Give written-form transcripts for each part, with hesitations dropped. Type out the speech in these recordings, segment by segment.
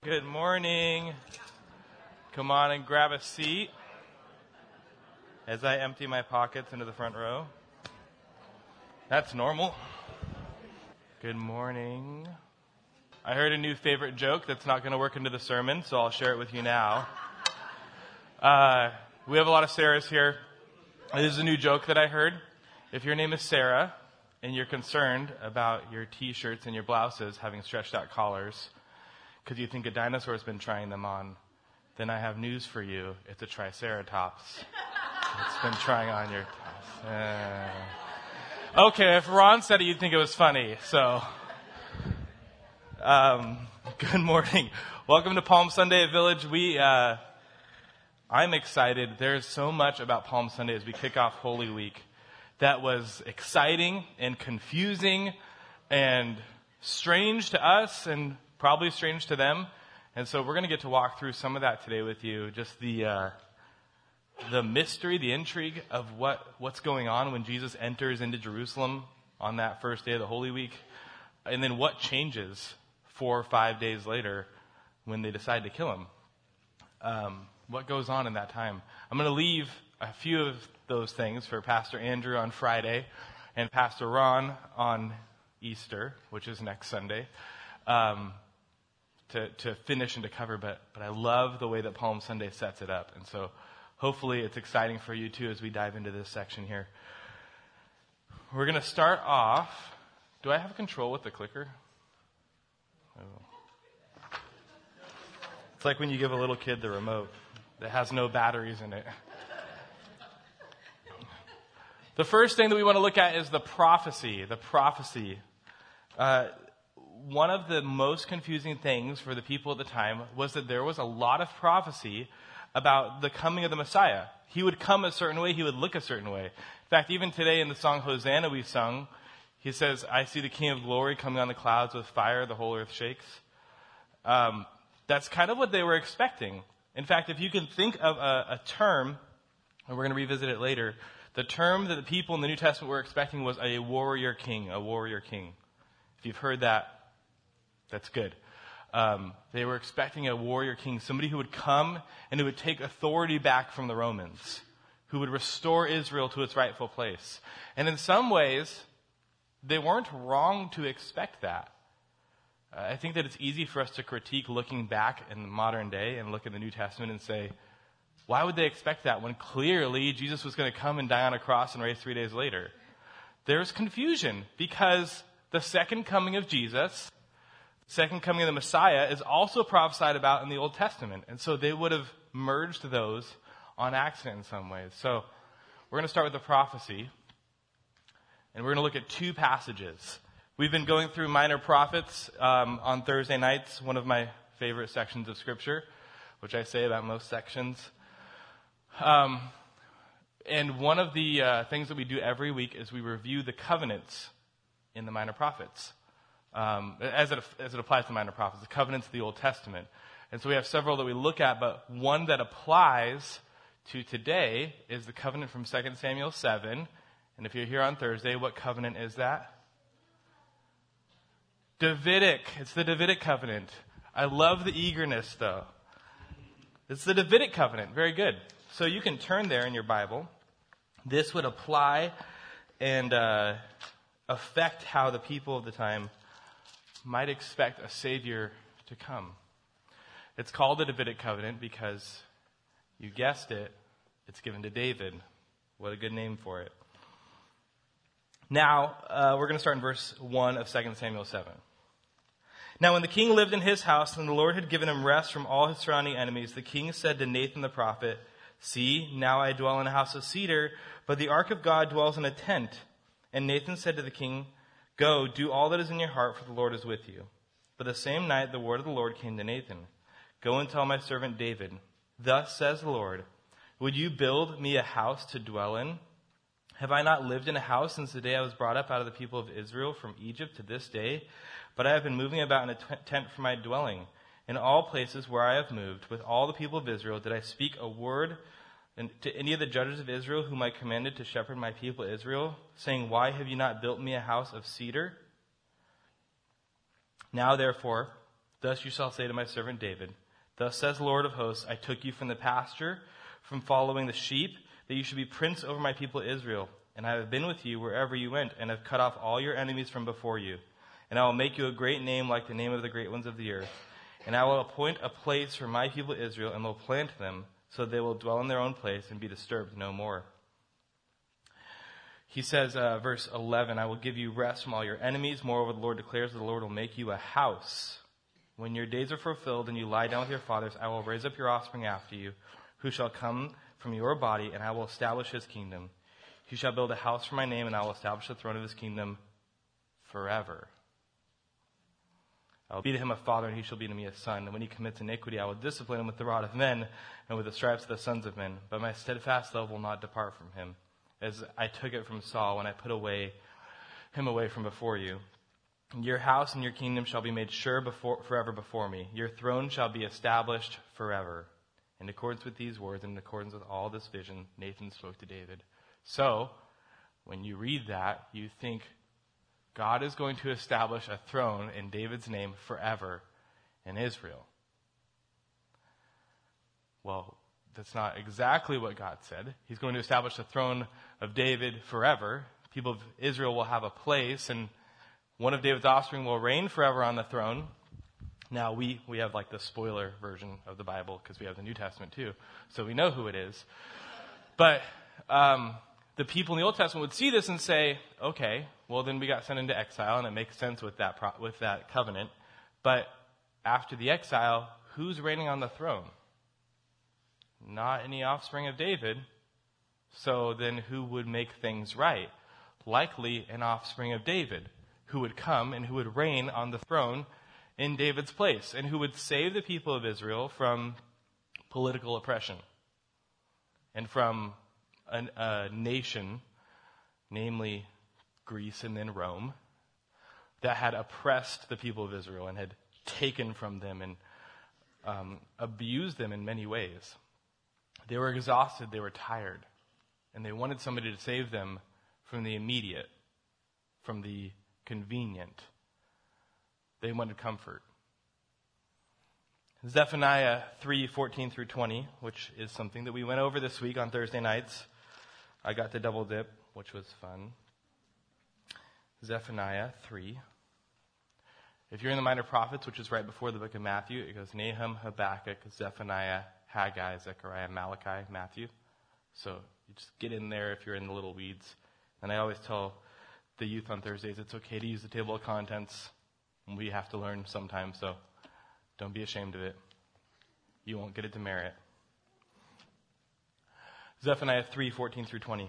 Good morning. Come on and grab a seat as I empty my pockets into the front row. That's normal. Good morning. I heard a new favorite joke that's not going to work into the sermon, so I'll share it with you now. We have a lot of Sarahs here. This is a new joke that I heard. If your name is Sarah and you're concerned about your t-shirts and your blouses having stretched out collars because you think a dinosaur's been trying them on, then I have news for you. It's a Triceratops. It's been trying on your tops. Okay, if Ron said it, you'd think it was funny. So, good morning. Welcome to Palm Sunday at Village. I'm excited. There's so much about Palm Sunday as we kick off Holy Week that was exciting and confusing and strange to us and probably strange to them. And so we're going to get to walk through some of that today with you. Just the mystery, the intrigue of what's going on when Jesus enters into Jerusalem on that first day of the Holy Week. And then what changes 4 or 5 days later when they decide to kill him. What goes on in that time. I'm going to leave a few of those things for Pastor Andrew on Friday and Pastor Ron on Easter, which is next Sunday. To finish and to cover, but I love the way that Palm Sunday sets it up. And so hopefully it's exciting for you too as we dive into this section here. We're going to start off. Do I have control with the clicker? Oh. It's like when you give a little kid the remote that has no batteries in it. The first thing that we want to look at is the prophecy. The prophecy. One of the most confusing things for the people at the time was that there was a lot of prophecy about the coming of the Messiah. He would come a certain way. He would look a certain way. In fact, even today in the song Hosanna we sung, he says, I see the King of Glory coming on the clouds with fire. The whole earth shakes. That's kind of what they were expecting. In fact, if you can think of a term, and we're going to revisit it later, the term that the people in the New Testament were expecting was a warrior king, a warrior king. If you've heard that, that's good. They were expecting a warrior king, somebody who would come and who would take authority back from the Romans, who would restore Israel to its rightful place. And in some ways, they weren't wrong to expect that. I think that it's easy for us to critique looking back in the modern day and look at the New Testament and say, why would they expect that when clearly Jesus was going to come and die on a cross and raise 3 days later? There's confusion because the second coming of Jesus, second coming of the Messiah, is also prophesied about in the Old Testament. And so they would have merged those on accident in some ways. So we're going to start with the prophecy. And we're going to look at 2 passages. We've been going through minor prophets on Thursday nights, one of my favorite sections of Scripture, which I say about most sections. And one of the things that we do every week is we review the covenants in the minor prophets. As it applies to minor prophets, the covenants of the Old Testament. And so we have several that we look at, but one that applies to today is the covenant from 2 Samuel 7. And if you're here on Thursday, what covenant is that? Davidic. It's the Davidic covenant. I love the eagerness, though. It's the Davidic covenant. Very good. So you can turn there in your Bible. This would apply and affect how the people of the time might expect a Savior to come. It's called the Davidic covenant because, you guessed it, it's given to David. What a good name for it. Now, we're going to start in verse 1 of 2 Samuel 7. Now, when the king lived in his house and the Lord had given him rest from all his surrounding enemies, the king said to Nathan the prophet, See, now I dwell in a house of cedar, but the ark of God dwells in a tent. And Nathan said to the king, Go, do all that is in your heart, for the Lord is with you. But the same night the word of the Lord came to Nathan. Go and tell my servant David, Thus says the Lord, Would you build me a house to dwell in? Have I not lived in a house since the day I was brought up out of the people of Israel from Egypt to this day? But I have been moving about in a tent for my dwelling. In all places where I have moved, with all the people of Israel, did I speak a word to any of the judges of Israel whom I commanded to shepherd my people Israel, saying, Why have you not built me a house of cedar? Now, therefore, Thus you shall say to my servant David, Thus says the Lord of hosts, I took you from the pasture, from following the sheep, that you should be prince over my people Israel. And I have been with you wherever you went, and have cut off all your enemies from before you. And I will make you a great name like the name of the great ones of the earth. And I will appoint a place for my people Israel, and will plant them, so they will dwell in their own place and be disturbed no more. He says, verse 11, I will give you rest from all your enemies. Moreover, the Lord declares that the Lord will make you a house. When your days are fulfilled and you lie down with your fathers, I will raise up your offspring after you, who shall come from your body, and I will establish his kingdom. He shall build a house for my name, and I will establish the throne of his kingdom forever. I will be to him a father, and he shall be to me a son. And when he commits iniquity, I will discipline him with the rod of men, and with the stripes of the sons of men. But my steadfast love will not depart from him, as I took it from Saul when I put him away from before you. Your house and your kingdom shall be made sure forever before me. Your throne shall be established forever. In accordance with these words, and in accordance with all this vision, Nathan spoke to David. So, when you read that, you think God is going to establish a throne in David's name forever in Israel. Well, that's not exactly what God said. He's going to establish the throne of David forever. People of Israel will have a place, and one of David's offspring will reign forever on the throne. Now, we have like the spoiler version of the Bible because we have the New Testament too, so we know who it is. But the people in the Old Testament would see this and say, okay, well then we got sent into exile, and it makes sense with that covenant. But after the exile, who's reigning on the throne? Not any offspring of David. So then who would make things right? Likely an offspring of David, who would come and who would reign on the throne in David's place, and who would save the people of Israel from political oppression and from a nation, namely Greece and then Rome, that had oppressed the people of Israel and had taken from them and abused them in many ways. They were exhausted, they were tired, and they wanted somebody to save them from the immediate, from the convenient. They wanted comfort. Zephaniah 3:14 through 20, which is something that we went over this week on Thursday nights. I got to double dip, which was fun. Zephaniah 3. If you're in the Minor Prophets, which is right before the book of Matthew, it goes Nahum, Habakkuk, Zephaniah, Haggai, Zechariah, Malachi, Matthew. So you just get in there if you're in the little weeds. And I always tell the youth on Thursdays it's okay to use the table of contents. We have to learn sometimes, so don't be ashamed of it. You won't get a demerit. Zephaniah 3:14 through 20.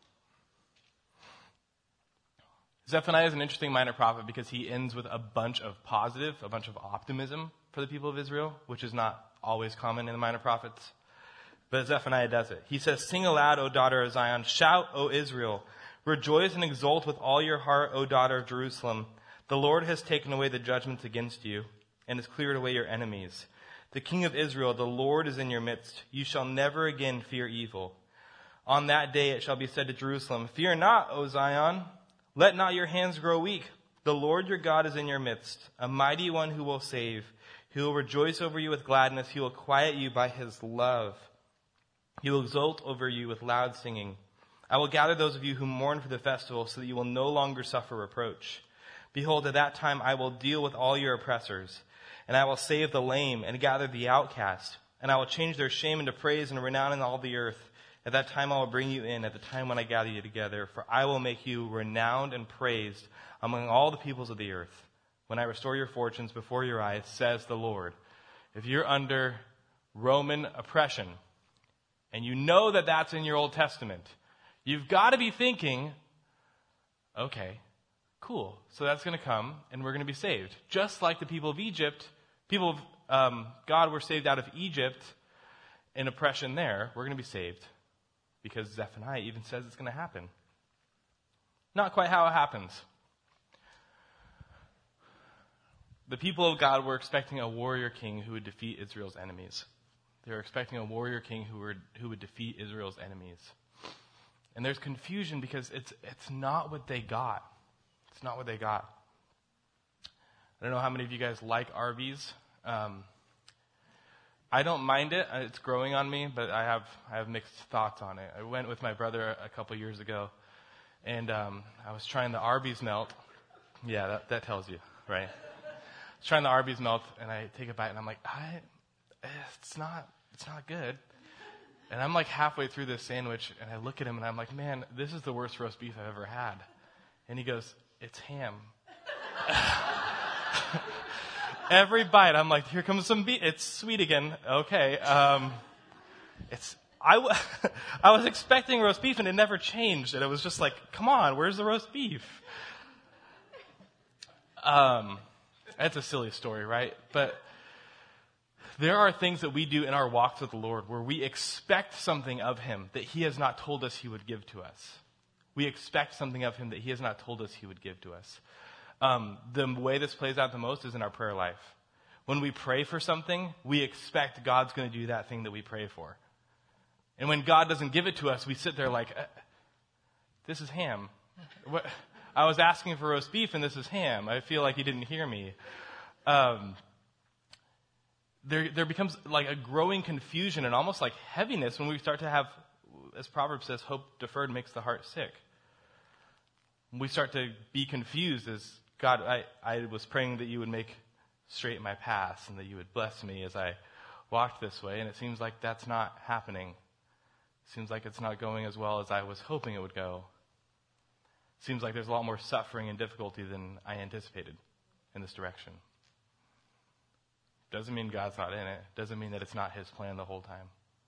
Zephaniah is an interesting minor prophet because he ends with a bunch of positive, a bunch of optimism for the people of Israel, which is not always common in the minor prophets. But Zephaniah does it. He says, Sing aloud, O daughter of Zion. Shout, O Israel. Rejoice and exult with all your heart, O daughter of Jerusalem. The Lord has taken away the judgments against you and has cleared away your enemies. The King of Israel, the Lord, is in your midst. You shall never again fear evil. On that day it shall be said to Jerusalem, Fear not, O Zion. Let not your hands grow weak. The Lord your God is in your midst, a mighty one who will save. He will rejoice over you with gladness. He will quiet you by his love. He will exult over you with loud singing. I will gather those of you who mourn for the festival so that you will no longer suffer reproach. Behold, at that time I will deal with all your oppressors, and I will save the lame and gather the outcast, and I will change their shame into praise and renown in all the earth. At that time I will bring you in, at the time when I gather you together, for I will make you renowned and praised among all the peoples of the earth, when I restore your fortunes before your eyes, says the Lord. If you're under Roman oppression, and you know that that's in your Old Testament, you've got to be thinking, okay, cool, so that's going to come, and we're going to be saved. Just like the people of Egypt, people of God were saved out of Egypt in oppression there, we're going to be saved. Because Zephaniah even says it's going to happen. Not quite how it happens. The people of God were expecting a warrior king who would defeat Israel's enemies. They were expecting a warrior king who would defeat Israel's enemies. And there's confusion because it's not what they got. It's not what they got. I don't know how many of you guys like Arby's. I don't mind it. It's growing on me, but I have mixed thoughts on it. I went with my brother a couple years ago, and I was trying the Arby's melt. Yeah, that tells you, right? I was trying the Arby's melt, and I take a bite, and I'm like, it's not good. And I'm like halfway through this sandwich, and I look at him, and I'm like, man, this is the worst roast beef I've ever had. And he goes, it's ham. Every bite, I'm like, here comes some beef. It's sweet again. Okay. I was expecting roast beef, and it never changed. And it was just like, come on, where's the roast beef? That's a silly story, right? But there are things that we do in our walks with the Lord where we expect something of Him that He has not told us He would give to us. We expect something of Him that He has not told us He would give to us. The way this plays out the most is in our prayer life. When we pray for something, we expect God's going to do that thing that we pray for. And when God doesn't give it to us, we sit there like, this is ham. What? I was asking for roast beef and this is ham. I feel like He didn't hear me. There becomes like a growing confusion and almost like heaviness when we start to have, as Proverbs says, hope deferred makes the heart sick. We start to be confused as, God, I was praying that you would make straight my paths and that you would bless me as I walked this way, and it seems like that's not happening. It seems like it's not going as well as I was hoping it would go. It seems like there's a lot more suffering and difficulty than I anticipated in this direction. Doesn't mean God's not in it. Doesn't mean that it's not His plan the whole time.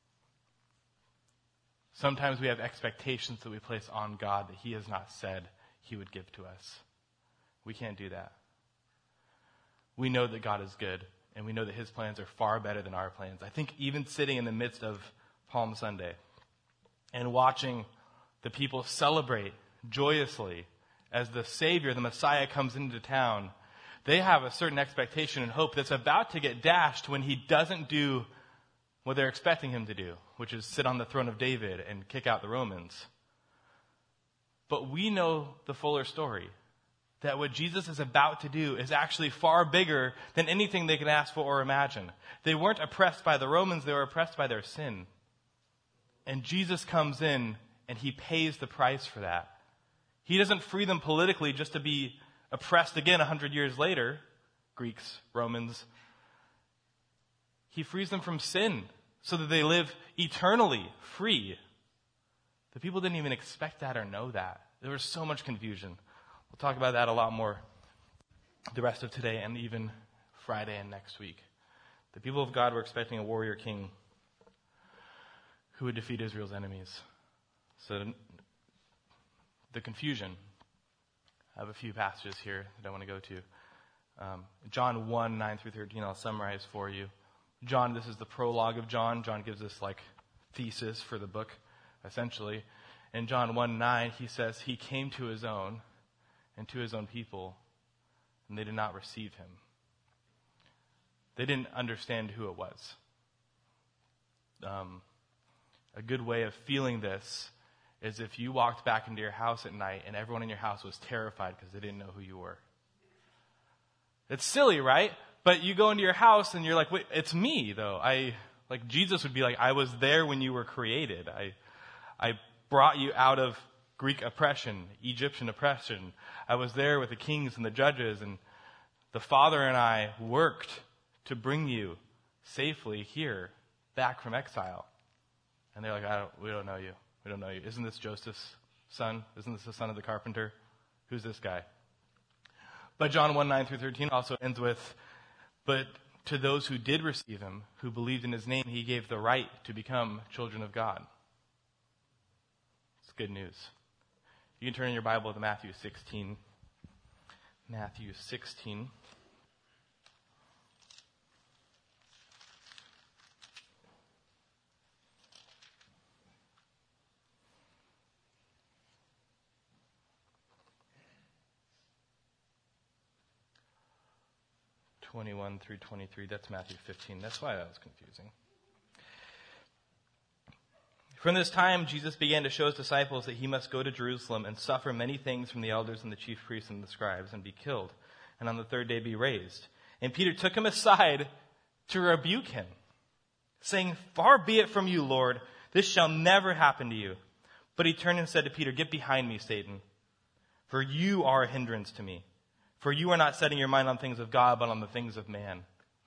Sometimes we have expectations that we place on God that He has not said He would give to us. We can't do that. We know that God is good, and we know that His plans are far better than our plans. I think even sitting in the midst of Palm Sunday and watching the people celebrate joyously as the Savior, the Messiah, comes into town, they have a certain expectation and hope that's about to get dashed when He doesn't do what they're expecting Him to do, which is sit on the throne of David and kick out the Romans. But we know the fuller story, that what Jesus is about to do is actually far bigger than anything they can ask for or imagine. They weren't oppressed by the Romans, they were oppressed by their sin. And Jesus comes in and He pays the price for that. He doesn't free them politically just to be oppressed again 100 years later, Greeks, Romans. He frees them from sin so that they live eternally free. The people didn't even expect that or know that. There was so much confusion. We'll talk about that a lot more the rest of today and even Friday and next week. The people of God were expecting a warrior king who would defeat Israel's enemies. So the confusion. I have a few passages here that I want to go to. John 1, 9 through 13, I'll summarize for you. John, this is the prologue of John. John gives us like thesis for the book, essentially. In John 1, 9, he says, He came to His own, and to His own people, and they did not receive Him. They didn't understand who it was. A good way of feeling this is if you walked back into your house at night and everyone in your house was terrified because they didn't know who you were. It's silly, right? But you go into your house and you're like, wait, it's me, though. Like Jesus would be like, I was there when you were created. I brought you out of Greek oppression, Egyptian oppression. I was there with the kings and the judges, and the Father and I worked to bring you safely here, back from exile. And they're like, we don't know you. We don't know you. Isn't this Joseph's son? Isn't this the son of the carpenter? Who's this guy? But John 1, 9 through 13 also ends with, but to those who did receive Him, who believed in His name, He gave the right to become children of God. It's good news. You can turn in your Bible to Matthew 16. Matthew 16. (21 through 23). That's Matthew 15. That's why that was confusing. From this time, Jesus began to show His disciples that He must go to Jerusalem and suffer many things from the elders and the chief priests and the scribes and be killed, and on the third day be raised. And Peter took Him aside to rebuke him, saying, "Far be it from you, Lord, this shall never happen to you." But he turned and said to Peter, "Get behind me, Satan, for you are a hindrance to me. For you are not setting your mind on things of God, but on the things of man."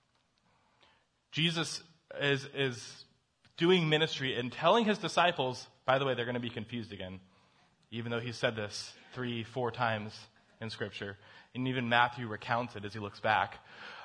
Jesus is doing ministry and telling his disciples, by the way, they're going to be confused again, even though he said this 3-4 times in Scripture. And even Matthew recounts it as he looks back.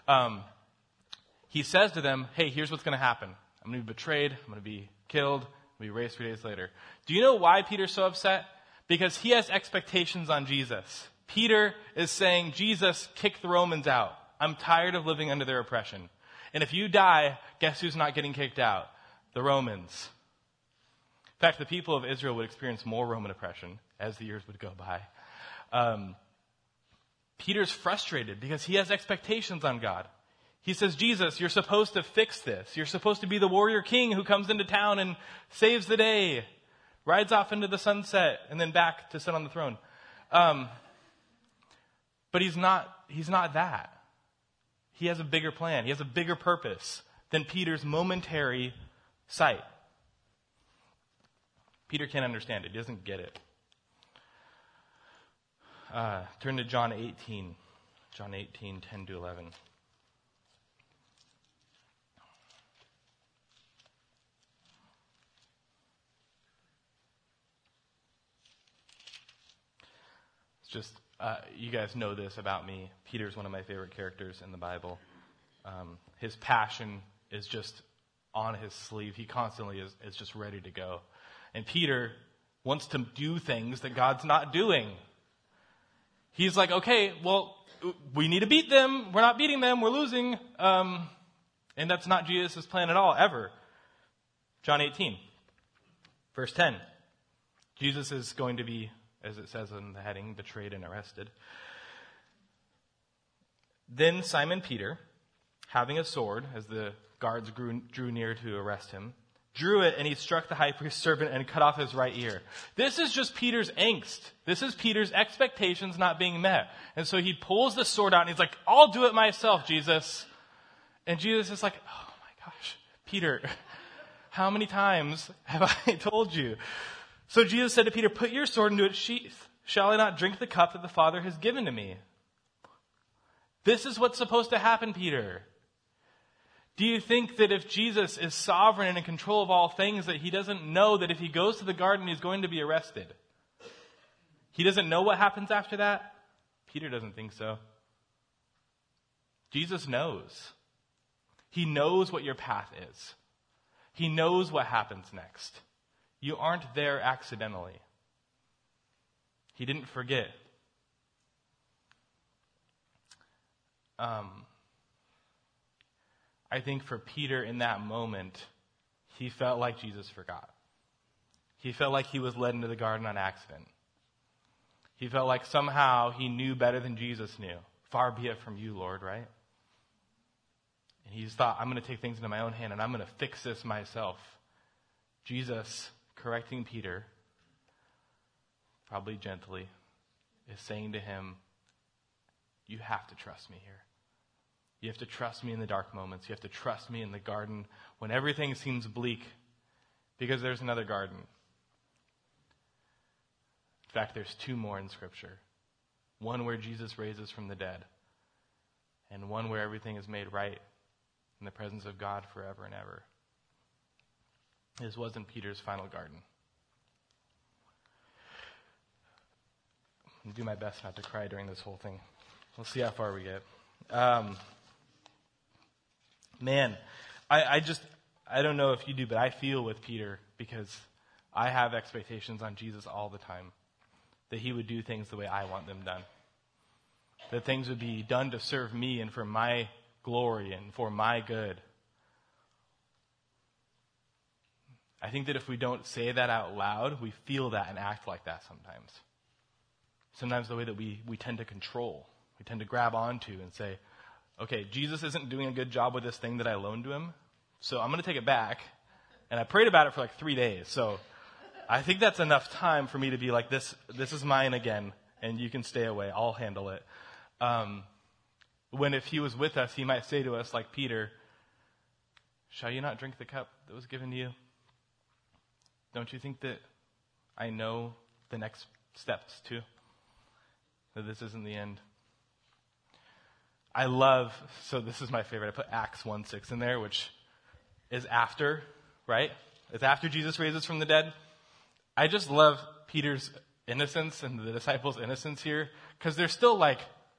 He says to them, hey, here's what's going to happen. I'm going to be betrayed. I'm going to be killed. I'm going to be raised 3 days later. Do you know why Peter's so upset? Because he has expectations on Jesus. Peter is saying, Jesus, kick the Romans out. I'm tired of living under their oppression. And if you die, guess who's not getting kicked out? The Romans. In fact, the people of Israel would experience more Roman oppression as the years would go by. Peter's frustrated because he has expectations on God. He says, Jesus, you're supposed to fix this. You're supposed to be the warrior king who comes into town and saves the day, rides off into the sunset, and then back to sit on the throne. But he's not that. He has a bigger plan. He has a bigger purpose than Peter's momentary sight. Peter can't understand it. He doesn't get it. Turn to John 18. John 18, 10 to 11. It's just, you guys know this about me. Peter's one of my favorite characters in the Bible. His passion is just on his sleeve. He constantly is just ready to go. And Peter wants to do things that God's not doing. He's like, okay, well, we need to beat them. We're not beating them. We're losing. And that's not Jesus' plan at all, ever. John 18, verse 10. Jesus is going to be, as it says in the heading, betrayed and arrested. Then Simon Peter, having a sword, as the guards drew near to arrest him, drew it, and he struck the high priest's servant and cut off his right ear. This is just Peter's angst. This is Peter's expectations not being met. And so he pulls the sword out, and he's like, I'll do it myself, Jesus. And Jesus is like, oh my gosh, Peter, how many times have I told you? So Jesus said to Peter, put your sword into its sheath. Shall I not drink the cup that the Father has given to me? This is what's supposed to happen, Peter. Do you think that if Jesus is sovereign and in control of all things, that he doesn't know that if he goes to the garden, he's going to be arrested? He doesn't know what happens after that? Peter doesn't think so. Jesus knows. He knows what your path is. He knows what happens next. You aren't there accidentally. He didn't forget. I think for Peter in that moment, he felt like Jesus forgot. He felt like he was led into the garden on accident. He felt like somehow he knew better than Jesus knew. Far be it from you, Lord, right? And he just thought, I'm going to take things into my own hand and I'm going to fix this myself. Jesus, correcting Peter, probably gently, is saying to him, you have to trust me here. You have to trust me in the dark moments. You have to trust me in the garden when everything seems bleak, because there's another garden. In fact, there's 2 more in Scripture. One where Jesus raises from the dead, and one where everything is made right in the presence of God forever and ever. This wasn't Peter's final garden. I'll do my best not to cry during this whole thing. We'll see how far we get. Man, I don't know if you do, but I feel with Peter because I have expectations on Jesus all the time. That he would do things the way I want them done. That things would be done to serve me and for my glory and for my good. I think that if we don't say that out loud, we feel that and act like that sometimes. Sometimes the way that we tend to control. We tend to grab onto and say, okay, Jesus isn't doing a good job with this thing that I loaned to him, so I'm going to take it back. And I prayed about it for like 3 days, so I think that's enough time for me to be like, this is mine again, and you can stay away. I'll handle it. When if he was with us, he might say to us, like Peter, shall you not drink the cup that was given to you? Don't you think that I know the next steps too? That this isn't the end. So this is my favorite. I put Acts 1:6 in there, which is after, right? It's after Jesus raises from the dead. I just love Peter's innocence and the disciples' innocence here, because they're still like,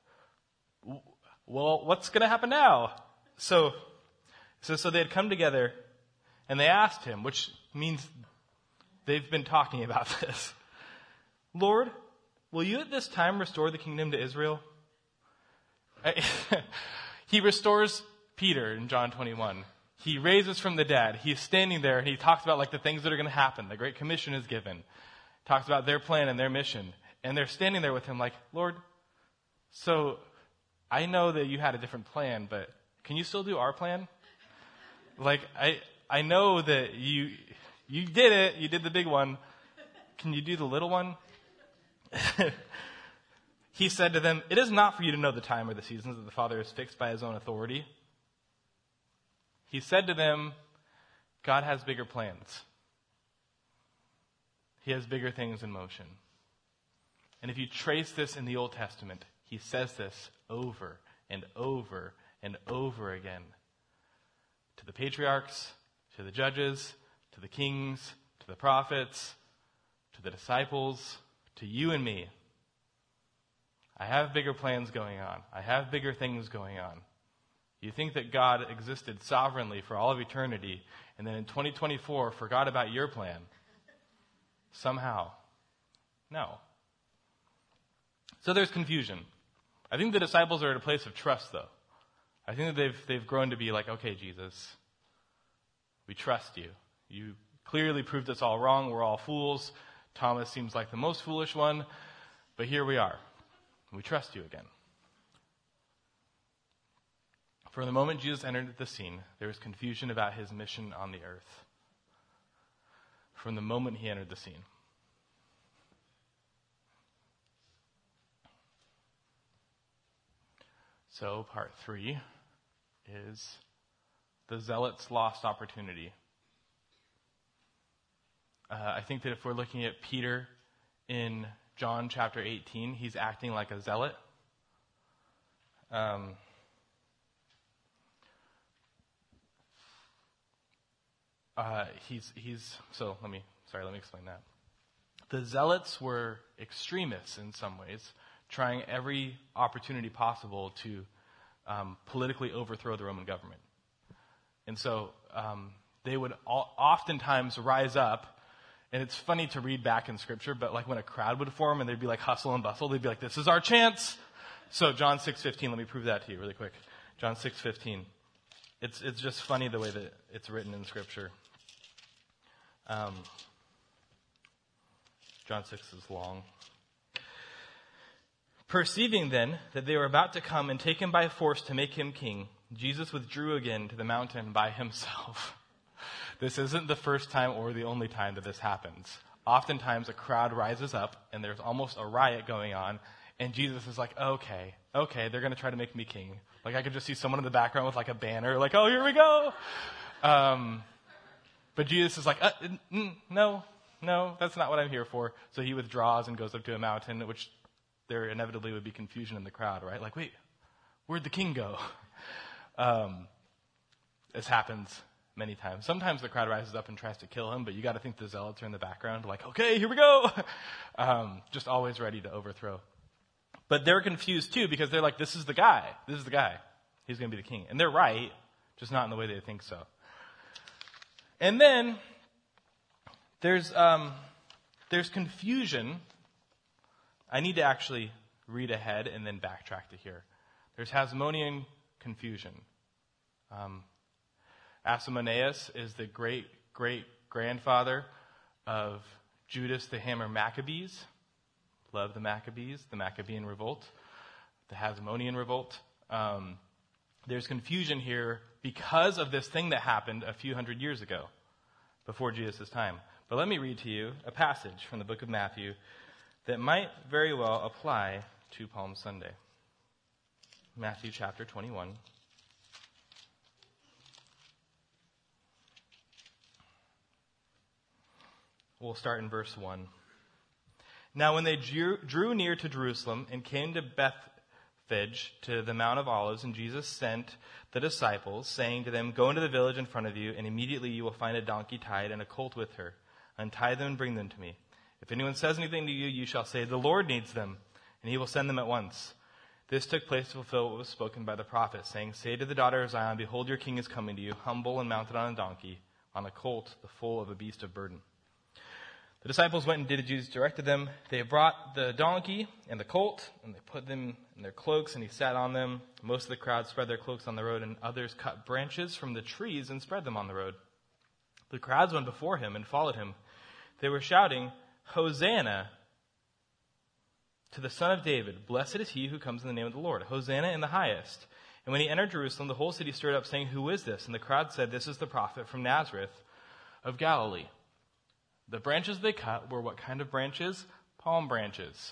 well, what's going to happen now? So they had come together and they asked him, which means they've been talking about this. Lord, will you at this time restore the kingdom to Israel? He restores Peter in John 21. He raises from the dead. He's standing there and he talks about like the things that are going to happen. The Great Commission is given. Talks about their plan and their mission. And they're standing there with him like, Lord, so I know that you had a different plan, but can you still do our plan? Like, I know that you did it. You did the big one. Can you do the little one? He said to them, it is not for you to know the time or the seasons that the Father has fixed by his own authority. He said to them, God has bigger plans. He has bigger things in motion. And if you trace this in the Old Testament, he says this over and over and over again. To the patriarchs, to the judges, to the kings, to the prophets, to the disciples, to you and me. I have bigger plans going on. I have bigger things going on. You think that God existed sovereignly for all of eternity, and then in 2024 forgot about your plan? Somehow. No. So there's confusion. I think the disciples are at a place of trust, though. I think that they've grown to be like, okay, Jesus, we trust you. You clearly proved us all wrong. We're all fools. Thomas seems like the most foolish one, but here we are. We trust you again. From the moment Jesus entered the scene, there was confusion about his mission on the earth. From the moment he entered the scene. So, part 3 is the zealot's lost opportunity. I think that if we're looking at Peter in John chapter 18, he's acting like a zealot. Let me explain that. The zealots were extremists in some ways, trying every opportunity possible to politically overthrow the Roman government. And so they would oftentimes rise up. And it's funny to read back in Scripture, but like when a crowd would form and there'd be like hustle and bustle, they'd be like, this is our chance. So John 6:15, let me prove that to you really quick. John 6:15. It's just funny the way that it's written in Scripture. John 6 is long. Perceiving then that they were about to come and take him by force to make him king, Jesus withdrew again to the mountain by himself. This isn't the first time or the only time that this happens. Oftentimes a crowd rises up and there's almost a riot going on, and Jesus is like, okay, they're going to try to make me king. Like I could just see someone in the background with like a banner, like, oh, here we go. But Jesus is like, no, that's not what I'm here for. So he withdraws and goes up to a mountain, which there inevitably would be confusion in the crowd, right? Like, wait, where'd the king go? This happens many times. Sometimes the crowd rises up and tries to kill him, but you got to think the zealots are in the background, like, okay, here we go. Just always ready to overthrow. But they're confused too, because they're like, this is the guy. He's going to be the king. And they're right, just not in the way they think so. And then there's confusion. I need to actually read ahead and then backtrack to here. There's Hasmonean confusion. Asmoneus is the great-great-grandfather of Judas the Hammer Maccabees. Love the Maccabees, the Maccabean revolt, the Hasmonean revolt. There's confusion here because of this thing that happened a few hundred years ago, before Jesus' time. But let me read to you a passage from the book of Matthew that might very well apply to Palm Sunday. Matthew chapter 21. we'll start in verse 1. Now when they drew near to Jerusalem and came to Bethphage, to the Mount of Olives, and Jesus sent the disciples, saying to them, Go into the village in front of you, and immediately you will find a donkey tied and a colt with her. Untie them and bring them to me. If anyone says anything to you, you shall say, The Lord needs them, and he will send them at once. This took place to fulfill what was spoken by the prophet, saying, Say to the daughter of Zion, Behold, your king is coming to you, humble and mounted on a donkey, on a colt, the foal of a beast of burden. The disciples went and did as Jesus directed them. They brought the donkey and the colt, and they put them in their cloaks, and he sat on them. Most of the crowd spread their cloaks on the road, and others cut branches from the trees and spread them on the road. The crowds went before him and followed him. They were shouting, Hosanna to the Son of David. Blessed is he who comes in the name of the Lord. Hosanna in the highest. And when he entered Jerusalem, the whole city stirred up, saying, Who is this? And the crowd said, This is the prophet from Nazareth of Galilee. The branches they cut were what kind of branches? Palm branches.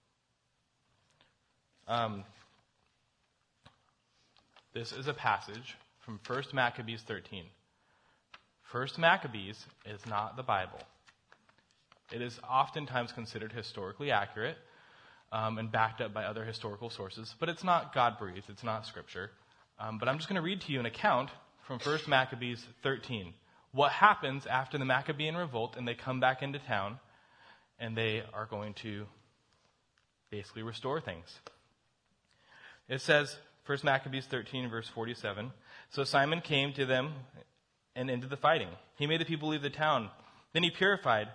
This is a passage from 1 Maccabees 13. 1 Maccabees is not the Bible. It is oftentimes considered historically accurate and backed up by other historical sources, but it's not God-breathed. It's not Scripture. But I'm just going to read to you an account from 1 Maccabees 13. What happens after the Maccabean revolt and they come back into town and they are going to basically restore things. It says, 1 Maccabees 13, verse 47, So Simon came to them and into the fighting. He made the people leave the town. Then he purified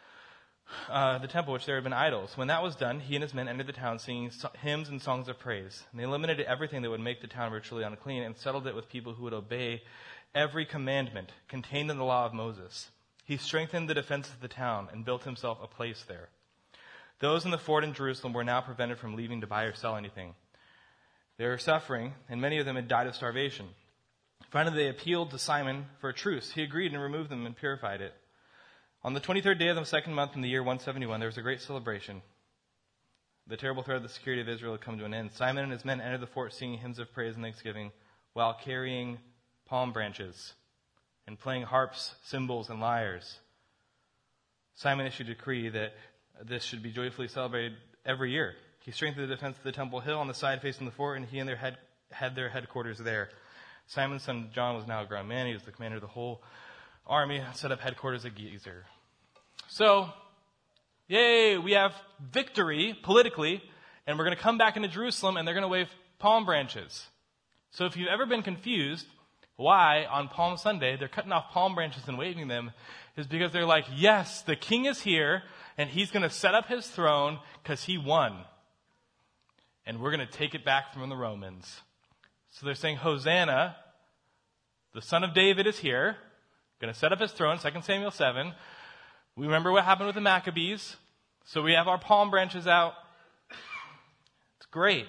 the temple which there had been idols. When that was done, he and his men entered the town singing hymns and songs of praise. And they eliminated everything that would make the town ritually unclean and settled it with people who would obey every commandment contained in the law of Moses. He strengthened the defenses of the town and built himself a place there. Those in the fort in Jerusalem were now prevented from leaving to buy or sell anything. They were suffering, and many of them had died of starvation. Finally, they appealed to Simon for a truce. He agreed and removed them and purified it. On the 23rd day of the second month in the year 171, there was a great celebration. The terrible threat of the security of Israel had come to an end. Simon and his men entered the fort singing hymns of praise and thanksgiving while carrying palm branches and playing harps, cymbals, and lyres. Simon issued a decree that this should be joyfully celebrated every year. He strengthened the defense of the temple hill on the side facing the fort, and he and had their headquarters there. Simon's son John was now a grown man. He was the commander of the whole army, set up headquarters at Gezer. So, yay, we have victory politically, and we're going to come back into Jerusalem, and they're going to wave palm branches. So if you've ever been confused why on Palm Sunday they're cutting off palm branches and waving them, is because they're like, yes, the king is here, and he's going to set up his throne because he won. And we're going to take it back from the Romans. So they're saying, Hosanna, the Son of David is here, going to set up his throne, 2 Samuel 7. We remember what happened with the Maccabees, so we have our palm branches out. It's great.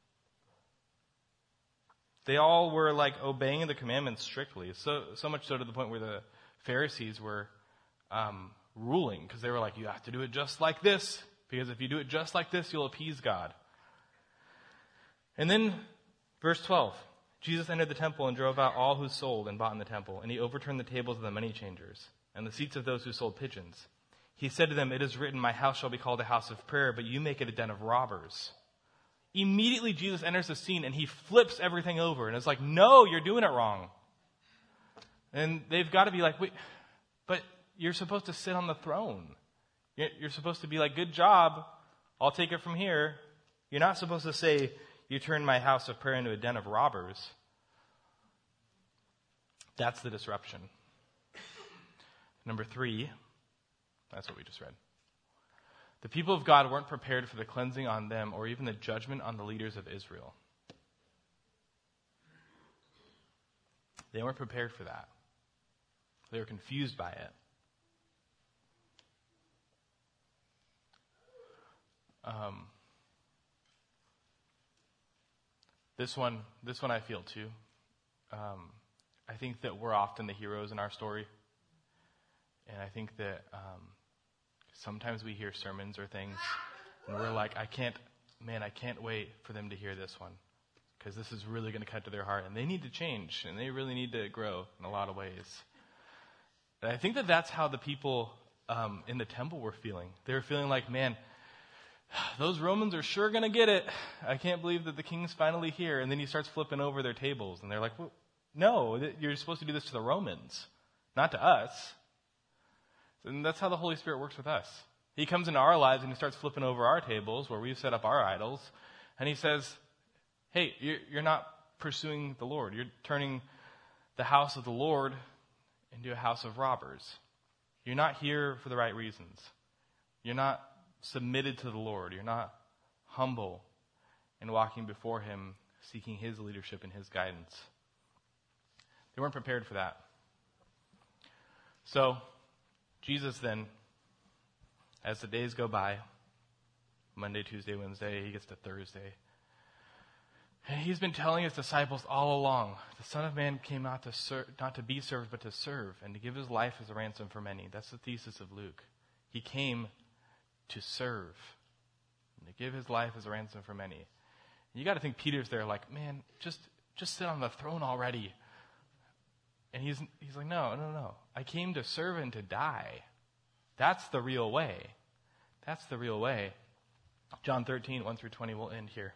They all were like obeying the commandments strictly, so much so to the point where the Pharisees were ruling, because they were like, you have to do it just like this, because if you do it just like this, you'll appease God. And then, verse 12, Jesus entered the temple and drove out all who sold and bought in the temple, and he overturned the tables of the money changers and the seats of those who sold pigeons. He said to them, It is written, My house shall be called a house of prayer, but you make it a den of robbers. Immediately Jesus enters the scene and he flips everything over and it's like, no, you're doing it wrong. And they've got to be like, wait, but you're supposed to sit on the throne. You're supposed to be like, good job, I'll take it from here. You're not supposed to say, you turned my house of prayer into a den of robbers. That's the disruption. Number 3, that's what we just read. The people of God weren't prepared for the cleansing on them or even the judgment on the leaders of Israel. They weren't prepared for that. They were confused by it. This one I feel too. I think that we're often the heroes in our story. And I think that sometimes we hear sermons or things and we're like, I can't wait for them to hear this one, because this is really going to cut to their heart and they need to change and they really need to grow in a lot of ways. And I think that that's how the people in the temple were feeling. They were feeling like, man, those Romans are sure going to get it. I can't believe that the king's finally here. And then he starts flipping over their tables. And they're like, well, no, you're supposed to do this to the Romans, not to us. And that's how the Holy Spirit works with us. He comes into our lives and he starts flipping over our tables where we've set up our idols. And he says, hey, you're not pursuing the Lord. You're turning the house of the Lord into a house of robbers. You're not here for the right reasons. You're not submitted to the Lord. You're not humble and walking before him, seeking his leadership and his guidance. They weren't prepared for that. So, Jesus then, as the days go by, Monday, Tuesday, Wednesday, he gets to Thursday. And he's been telling his disciples all along, the Son of Man came not to be served, but to serve, and to give his life as a ransom for many. That's the thesis of Luke. He came to serve, and to give his life as a ransom for many. And you got to think Peter's there like, man, just sit on the throne already. And he's like, no. I came to serve and to die. That's the real way. That's the real way. John 13, 1 through 20, we'll end here.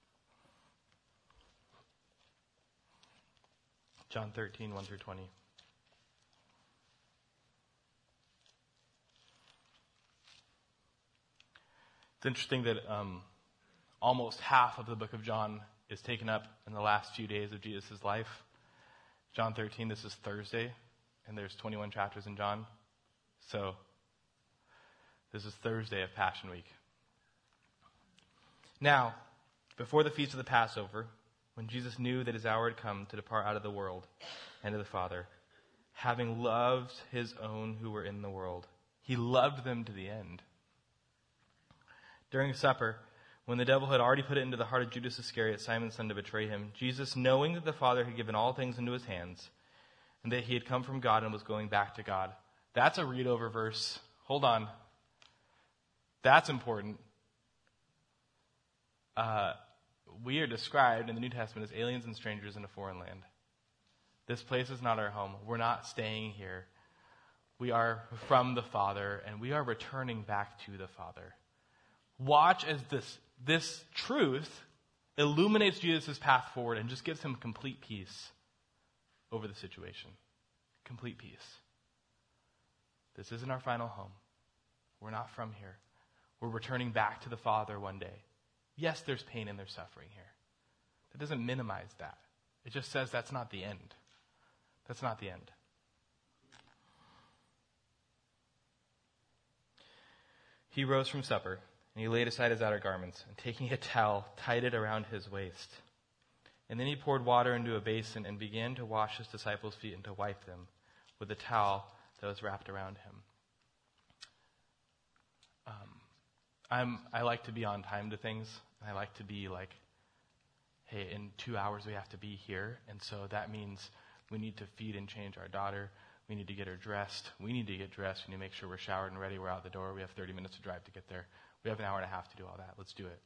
John 13, 1 through 20. It's interesting that almost half of the book of John is taken up in the last few days of Jesus' life. John 13, this is Thursday, and there's 21 chapters in John. So, this is Thursday of Passion Week. Now, before the feast of the Passover, when Jesus knew that his hour had come to depart out of the world and to the Father, having loved his own who were in the world, he loved them to the end. During supper, when the devil had already put it into the heart of Judas Iscariot, Simon's son, to betray him, Jesus, knowing that the Father had given all things into his hands, and that he had come from God and was going back to God. That's a read-over verse. Hold on. That's important. We are described in the New Testament as aliens and strangers in a foreign land. This place is not our home. We're not staying here. We are from the Father, and we are returning back to the Father. Watch as this truth illuminates Jesus' path forward and just gives him complete peace over the situation. Complete peace. This isn't our final home. We're not from here. We're returning back to the Father one day. Yes, there's pain and there's suffering here. That doesn't minimize that. It just says that's not the end. That's not the end. He rose from supper, and he laid aside his outer garments, and taking a towel, tied it around his waist. And then he poured water into a basin and began to wash his disciples' feet and to wipe them with the towel that was wrapped around him. I like to be on time to things. I like to be like, hey, in 2 hours we have to be here. And so that means we need to feed and change our daughter. We need to get her dressed. We need to get dressed. We need to make sure we're showered and ready. We're out the door. We have 30 minutes to drive to get there. We have an hour and a half to do all that. Let's do it.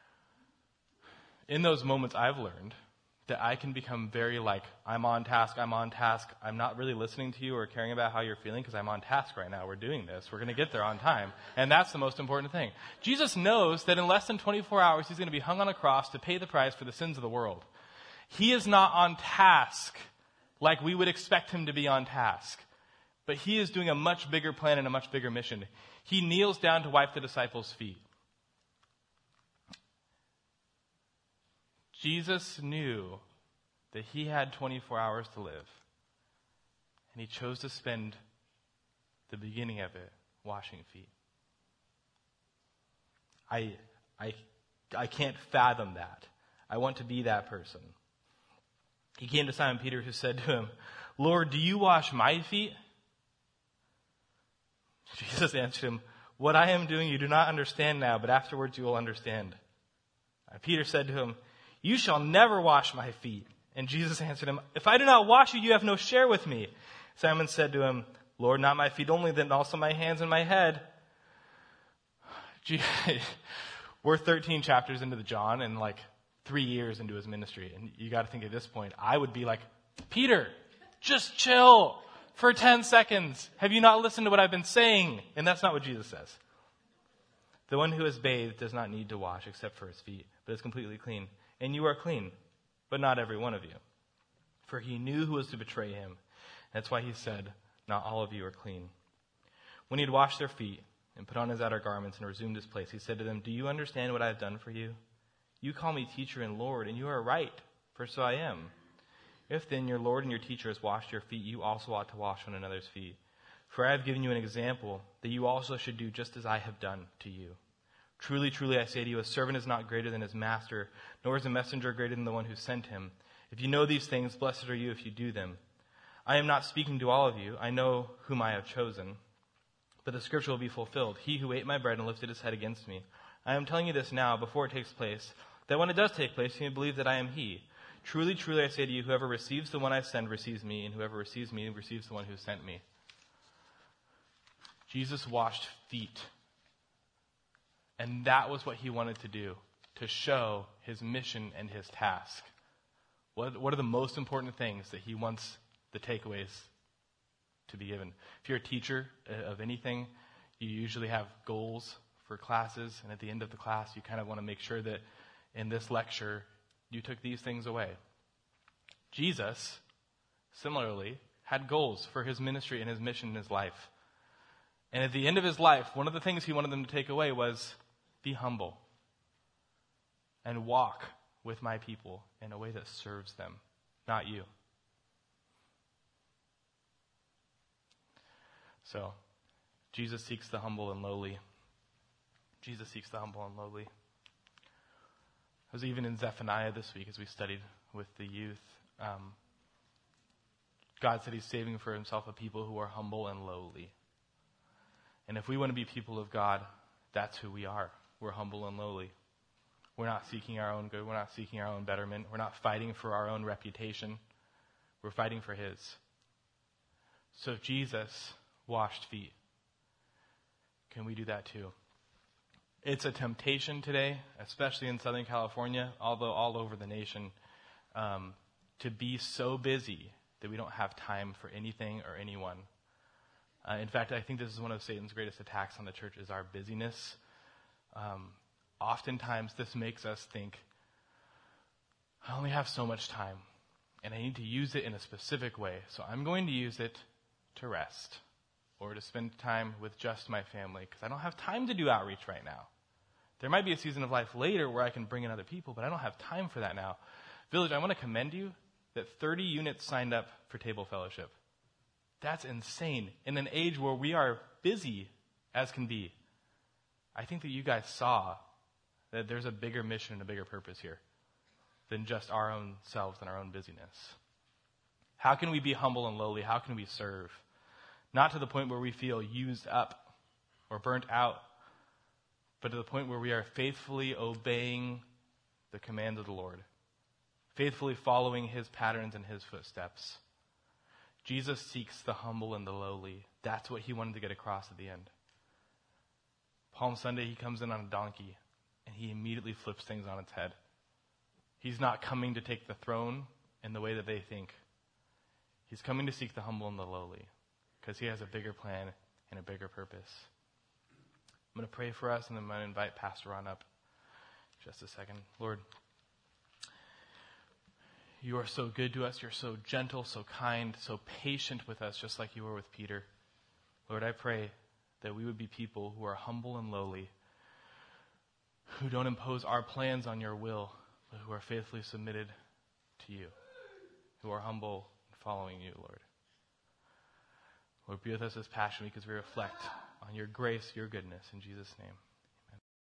In those moments, I've learned that I can become very like, I'm on task. I'm not really listening to you or caring about how you're feeling because I'm on task right now. We're doing this. We're going to get there on time. And that's the most important thing. Jesus knows that in less than 24 hours, he's going to be hung on a cross to pay the price for the sins of the world. He is not on task like we would expect him to be on task. But he is doing a much bigger plan and a much bigger mission. He kneels down to wipe the disciples' feet. Jesus knew that he had 24 hours to live. And he chose to spend the beginning of it washing feet. I can't fathom that. I want to be that person. He came to Simon Peter, who said to him, Lord, do you wash my feet? Jesus answered him, what I am doing you do not understand now, but afterwards you will understand. Peter said to him, you shall never wash my feet. And Jesus answered him, if I do not wash you, you have no share with me. Simon said to him, Lord, not my feet only, then also my hands and my head. We're 13 chapters into the John and like 3 years into his ministry. And you got to think at this point, I would be like, Peter, just chill. for 10 seconds. Have you not listened to what I've been saying? And that's not what Jesus says. The one who is bathed does not need to wash except for his feet, but is completely clean. And you are clean, but not every one of you. For he knew who was to betray him. That's why he said, not all of you are clean. When he had washed their feet and put on his outer garments and resumed his place, he said to them, do you understand what I have done for you? You call me teacher and Lord, and you are right, for so I am. If then your Lord and your teacher has washed your feet, you also ought to wash one another's feet. For I have given you an example that you also should do just as I have done to you. Truly, truly, I say to you, a servant is not greater than his master, nor is a messenger greater than the one who sent him. If you know these things, blessed are you if you do them. I am not speaking to all of you. I know whom I have chosen. But the scripture will be fulfilled. He who ate my bread and lifted his head against me. I am telling you this now, before it takes place, that when it does take place, you may believe that I am he. Truly, truly, I say to you, whoever receives the one I send receives me, and whoever receives me receives the one who sent me. Jesus washed feet. And that was what he wanted to do, to show his mission and his task. What are the most important things that he wants the takeaways to be given? If you're a teacher of anything, you usually have goals for classes, and at the end of the class, you kind of want to make sure that in this lecture, you took these things away. Jesus, similarly, had goals for his ministry and his mission in his life. And at the end of his life, one of the things he wanted them to take away was be humble and walk with my people in a way that serves them, not you. So, Jesus seeks the humble and lowly. Jesus seeks the humble and lowly. I was even in Zephaniah this week as we studied with the youth. God said he's saving for himself a people who are humble and lowly. And if we want to be people of God, that's who we are. We're humble and lowly. We're not seeking our own good. We're not seeking our own betterment. We're not fighting for our own reputation. We're fighting for his. So if Jesus washed feet, can we do that too? It's a temptation today, especially in Southern California, although all over the nation, to be so busy that we don't have time for anything or anyone. In fact, I think this is one of Satan's greatest attacks on the church is our busyness. Oftentimes, this makes us think, I only have so much time, and I need to use it in a specific way. So I'm going to use it to rest or to spend time with just my family because I don't have time to do outreach right now. There might be a season of life later where I can bring in other people, but I don't have time for that now. Village, I want to commend you that 30 units signed up for table fellowship. That's insane. In an age where we are busy as can be, I think that you guys saw that there's a bigger mission and a bigger purpose here than just our own selves and our own busyness. How can we be humble and lowly? How can we serve? Not to the point where we feel used up or burnt out, but to the point where we are faithfully obeying the commands of the Lord, faithfully following his patterns and his footsteps. Jesus seeks the humble and the lowly. That's what he wanted to get across at the end. Palm Sunday, he comes in on a donkey, and he immediately flips things on its head. He's not coming to take the throne in the way that they think. He's coming to seek the humble and the lowly, because he has a bigger plan and a bigger purpose. I'm going to pray for us, and then I'm going to invite Pastor Ron up just a second. Lord, you are so good to us. You're so gentle, so kind, so patient with us, just like you were with Peter. Lord, I pray that we would be people who are humble and lowly, who don't impose our plans on your will, but who are faithfully submitted to you, who are humble and following you, Lord. Lord, be with us this Passion Week as we reflect on your grace, your goodness. In Jesus' name.